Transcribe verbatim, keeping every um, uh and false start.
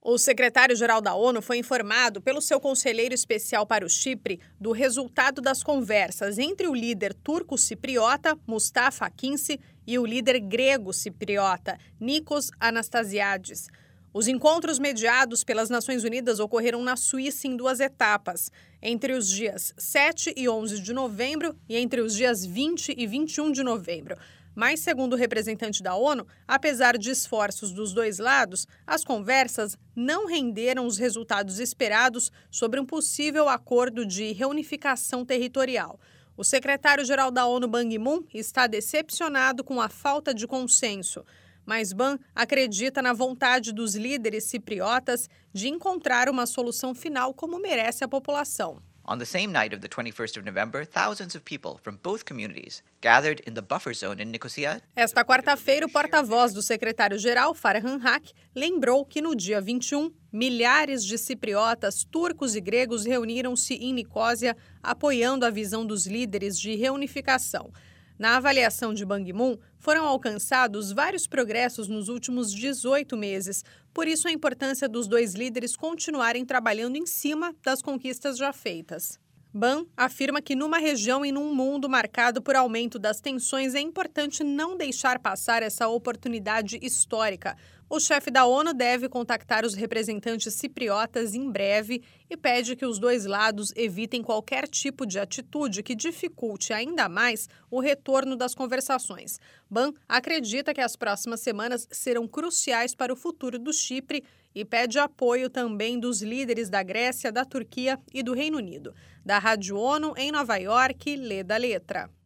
O secretário-geral da ONU foi informado pelo seu conselheiro especial para o Chipre do resultado das conversas entre o líder turco-cipriota, Mustafa Akinci, e o líder grego-cipriota, Nikos Anastasiades. Os encontros mediados pelas Nações Unidas ocorreram na Suíça em duas etapas, entre os dias sete e onze de novembro e entre os dias vinte e vinte e um de novembro. Mas, segundo o representante da ONU, apesar de esforços dos dois lados, as conversas não renderam os resultados esperados sobre um possível acordo de reunificação territorial. O secretário-geral da ONU, Ban Ki-moon, está decepcionado com a falta de consenso. Mas Ban acredita na vontade dos líderes cipriotas de encontrar uma solução final como merece a população. On the same night of the twenty-first of November, thousands of people from both communities gathered in the buffer zone in Nicosia. Esta quarta-feira, o porta-voz do secretário-geral, Farhan Haq, lembrou que no dia vinte e um, milhares de cipriotas, turcos e gregos reuniram-se em Nicósia, apoiando a visão dos líderes de reunificação. Na avaliação de Ban Ki-moon, foram alcançados vários progressos nos últimos dezoito meses. Por isso, a importância dos dois líderes continuarem trabalhando em cima das conquistas já feitas. Ban afirma que numa região e num mundo marcado por aumento das tensões é importante não deixar passar essa oportunidade histórica. O chefe da ONU deve contactar os representantes cipriotas em breve e pede que os dois lados evitem qualquer tipo de atitude que dificulte ainda mais o retorno das conversações. Ban acredita que as próximas semanas serão cruciais para o futuro do Chipre e pede apoio também dos líderes da Grécia, da Turquia e do Reino Unido. Da Rádio ONU, em Nova York, Leda Letra.